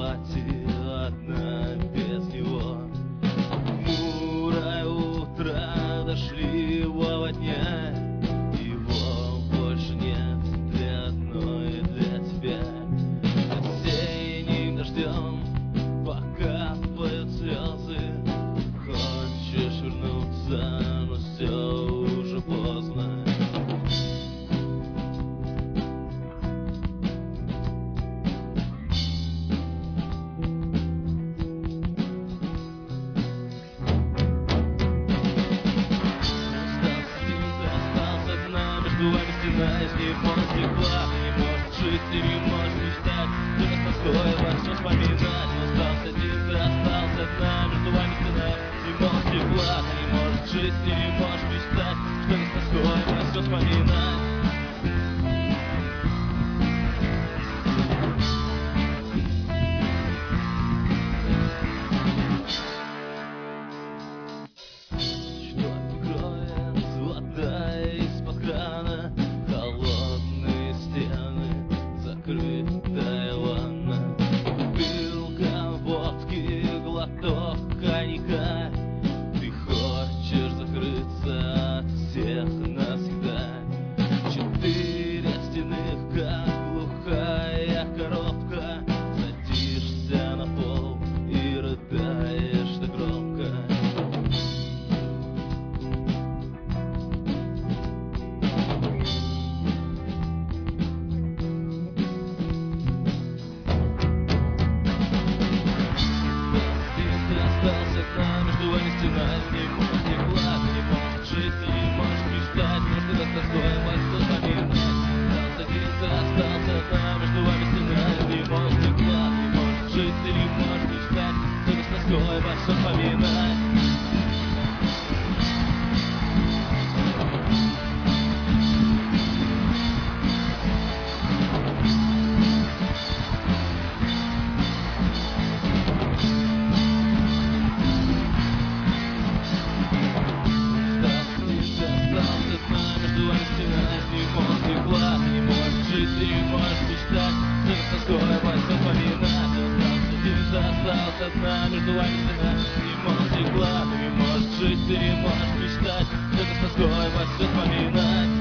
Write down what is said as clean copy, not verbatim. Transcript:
кровати одна без него. Хмурое утро, дошли его во дня. Его больше нет для одной, для тебя. Осенним дождем покапают слезы. Хочешь вернуться, но все уже поздно. Между вами стена из него стекла. Ты не можешь жить, ты не можешь мечтать. Ты с тоской во все вспоминать. Но остался один, ты остался одна. Между вами стена из него стекла. Ты не можешь жить, ты не можешь мечтать. Что с тоской во все вспоминать. Закрытая ванна, бутылка водки, глоток коньяка. Ты хочешь закрыться от всех навсегда. Четыре стены, как глухая коробка. Садишься на пол и рыдаешь так громко. Между вами стена из него стекла. Ты не можешь жить, ты не можешь мечтать. Может, ты с тоской во все вспоминать. Остался один, ты остался одна. Между вами стена из него стекла. Ты не можешь жить, ты не можешь мечтать. Только с тоской во все вспоминать. Ты не можешь мечтать, только с тоской во все вспоминать. Остался один, ты остался одна. Между вами стена не можешь стекла. Ты не можешь жить, ты не можешь мечтать, только с тоской во все вспоминать.